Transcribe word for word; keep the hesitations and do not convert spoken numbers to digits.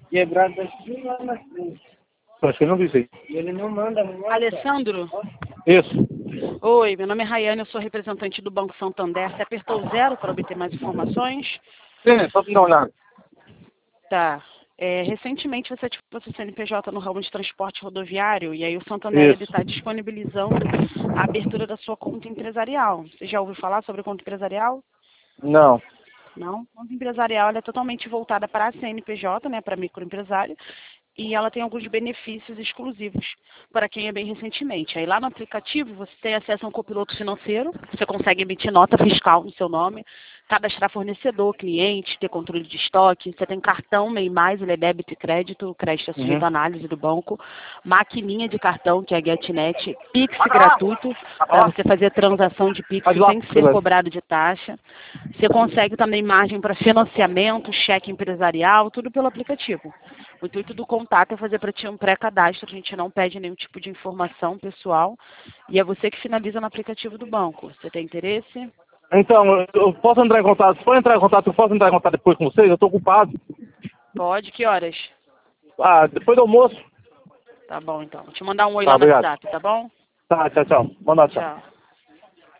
Quebrado assim lá na frente. Acho que eu não vi isso aí. Ele não manda, não manda. Alessandro? Isso. Oi, meu nome é Rayane, eu sou representante do Banco Santander. Você apertou zero para obter mais informações? Sim, só pra dar uma olhada. Tá. É, recentemente você ativou seu C N P J no ramo de transporte rodoviário e aí o Santander está disponibilizando a abertura da sua conta empresarial. Você já ouviu falar sobre conta empresarial? Não. Não? A conta empresarial ela é totalmente voltada para a C N P J, né, para microempresário, e ela tem alguns benefícios exclusivos para quem é bem recentemente. Aí lá no aplicativo você tem acesso a um copiloto financeiro, você consegue emitir nota fiscal no seu nome, cadastrar fornecedor, cliente, ter controle de estoque, você tem cartão MEI Mais, ele é débito e crédito, o crédito é sujeito à análise do banco, maquininha de cartão, que é a GetNet, Pix gratuito, para você fazer transação de Pix sem ser cobrado de taxa. Você consegue também margem para financiamento, cheque empresarial, tudo pelo aplicativo. O intuito do contato é fazer para ti um pré-cadastro, a gente não pede nenhum tipo de informação pessoal, e é você que finaliza no aplicativo do banco. Você tem interesse? Então, eu- eu posso entrar em contato? Se for entrar em contato, eu posso entrar em contato depois com vocês? Eu tô ocupado. Pode, que horas? Ah, depois do almoço. Tá bom, então. Vou te mandar um oi Tá, lá no obrigado. WhatsApp, tá bom? Tá, tchau, tchau. Boa noite, tchau. Tchau.